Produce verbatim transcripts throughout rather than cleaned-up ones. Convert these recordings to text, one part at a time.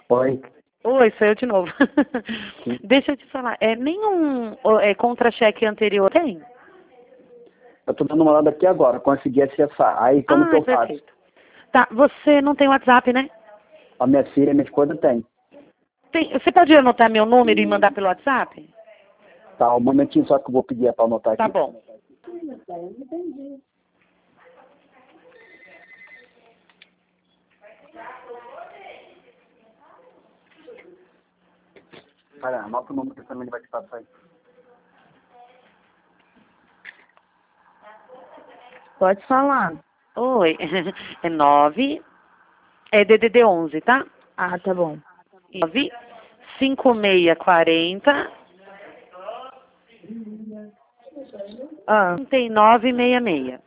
Oi. Oi, sou eu de novo. Sim. Deixa eu te falar, é, nenhum ó, é, contra-cheque anterior tem? Eu tô dando uma olhada aqui agora, consegui acessar. Aí como Ah, que eu faço? perfeito. Tá, você não tem WhatsApp, né? A minha filha, minha esposa tem. Tem, você pode anotar meu número e mandar pelo WhatsApp? Tá, um momentinho só que eu vou pedir para anotar Tá aqui. bom. Cara, anota o número que também ele vai te passar aí. Pode falar. Oi, é nove, é D D D onze, tá? Ah, tá bom. nove, cinco seis quarenta, Ah, trinta e nove sessenta e seis.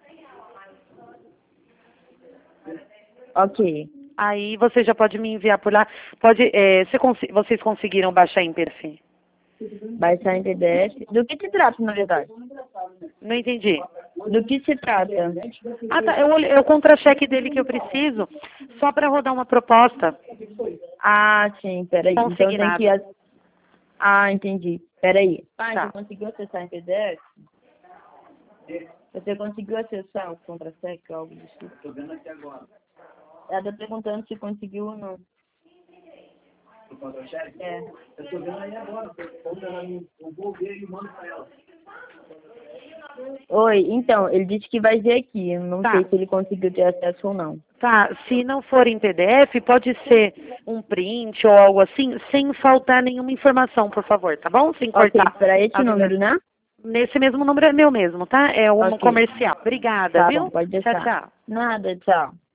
ok. Aí você já pode me enviar por lá. Pode, é, você consi- vocês conseguiram baixar em P D F? Baixar em P D F. Do que se trata, na verdade? Não entendi. Do que se trata? Ah, tá. Eu olhei- é o contra-cheque dele que eu preciso, só para rodar uma proposta. Ah, sim, peraí. Então tem Consignado. que... a- Ah, entendi. Peraí. Pai, Tá. você conseguiu acessar em P D F? Você conseguiu acessar o contra-cheque, algo do tipo? Tô vendo aqui agora. Ela tá perguntando se conseguiu ou não. O contra-cheque? É. Eu tô vendo aí agora. Quando ela me... Eu vou ver e mando pra ela. Oi, então, ele disse que vai ver aqui. Eu não Tá. sei se ele conseguiu ter acesso ou não. Tá, se não for em P D F, pode ser um print ou algo assim, sem faltar nenhuma informação, por favor, tá bom? Sem Ok, cortar. para esse a- número, né? Nesse mesmo número é meu mesmo, tá? É um Ok. comercial. Obrigada, Tá viu? bom, pode Tchau, deixar. tchau. Nada, tchau.